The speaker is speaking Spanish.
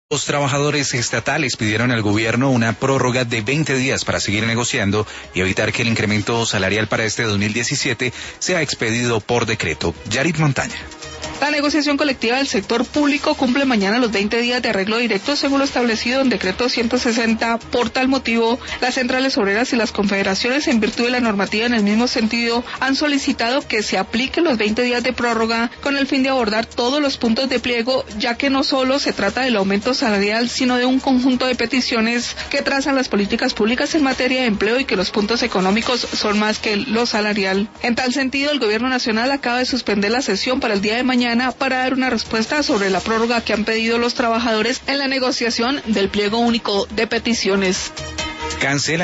Los trabajadores estatales pidieron al gobierno una prórroga de 20 días para seguir negociando y evitar que el incremento salarial para este 2017 sea expedido por decreto. Yarit Montaña. La negociación colectiva del sector público cumple mañana los 20 días de arreglo directo según lo establecido en decreto 160. Por tal motivo, las centrales obreras y las confederaciones, en virtud de la normativa en el mismo sentido, han solicitado que se apliquen los 20 días de prórroga con el fin de abordar todos los puntos de pliego, ya que no solo se trata del aumento salarial, sino de un conjunto de peticiones que trazan las políticas públicas en materia de empleo y que los puntos económicos son más que lo salarial. En tal sentido, el Gobierno Nacional acaba de suspender la sesión para el día de mañana para dar una respuesta sobre la prórroga que han pedido los trabajadores en la negociación del pliego único de peticiones. Cancela